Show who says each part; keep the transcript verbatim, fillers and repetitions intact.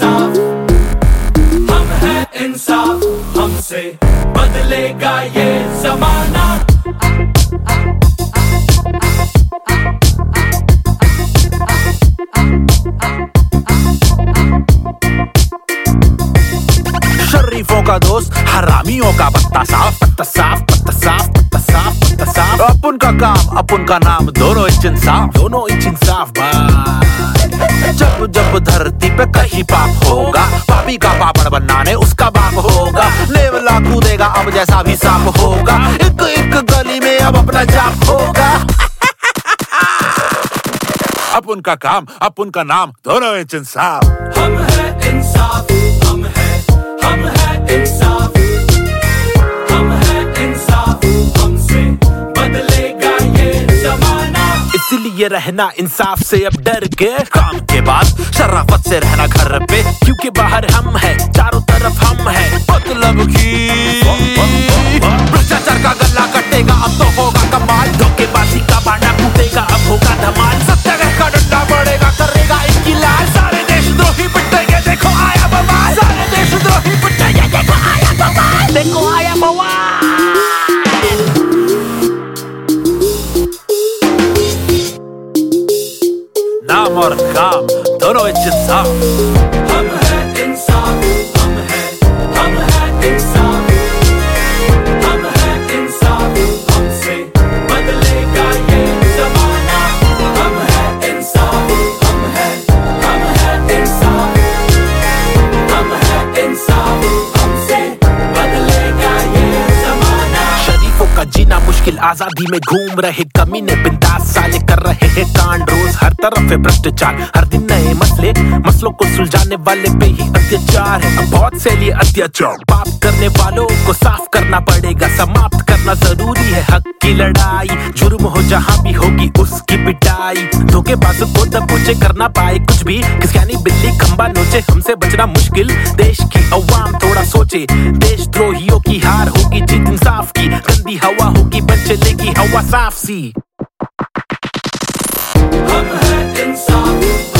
Speaker 1: इंसाफ, हम है इंसाफ, हमसे बदलेगा ये जमाना।
Speaker 2: शरीफों का दोस्त हरामियों का पत्ता साफ, पत्ता साफ, पत्ता साफ, पत्ता साफ, पत्ता साफ। अपन का काम अपन का नाम, दोनों इंच इंसाफ, दोनों इंच इंसाफ भाई। जब जब धरती पे कहीं पाप होगा, पापी का पापड़ बनाने उसका बाप होगा। नेवला कूदेगा अब जैसा भी सांप होगा, एक एक गली में अब अपना जाप होगा। अपन का काम अपन का नाम, दोनों इंच इंसाफ।
Speaker 1: हम है इंसाफ, हम है, हम है इंसाफ, हम है इंसाफ, हमसे बदलेगा ये जमाना।
Speaker 2: इसीलिए रहना इंसाफ से अब डर के, काम के बाद शराफत से रहना घर पे, क्योंकि बाहर हम है, चारों तरफ हम है। मतलब की भ्रष्टाचार का गला कटेगा अब तो होगा कमाल, धोखेबाजी का बाड़ा फूटेगा अब होगा धमाल। सत्याग्रह का डंडा बढ़ेगा करेगा इनकी लाल, सारे देशद्रोही पिटेंगे देखो आया बवाल, सारे देशद्रोही पिटेंगे देखो आया बवाल, देखो आया बवाल। नाम और काम दोनों इंच इंसाफ।
Speaker 1: हम है इंसाफ, हम है, हम है इंसाफ, हम है इंसाफ, हमसे बदलेगा ये जमाना। हम है इंसाफ, हम है, हम है इंसाफ, हम है इंसाफ, हमसे बदलेगा ये जमाना।
Speaker 2: शरीफों का जीना मुश्किल, आजादी में घूम रहे कमीने बिंदास साले कर रहे हैं कांड रोज, हर तरफ है भ्रष्टाचार, हर दिन नए मसले, मसलों को सुलझाने वाले पे ही अत्याचार है। अब बहुत से लिए अत्याचार, पाप करने वालों को साफ करना पड़ेगा, समाप्त करना जरूरी है हक की लड़ाई। जुर्म हो जहाँ भी होगी उसकी पिटाई, धोखेबाजों को दबोचे करना पाए कुछ भी, किसयानी बिल्ली खंबा नोचे, हमसे बचना मुश्किल। देश की अवाम थोड़ा सोचे, देशद्रोहियों की हार होगी जीत इंसाफ की, गंदी हवा होगी बन चलेगी हवा साफ सी।
Speaker 1: हम है इंसाफ।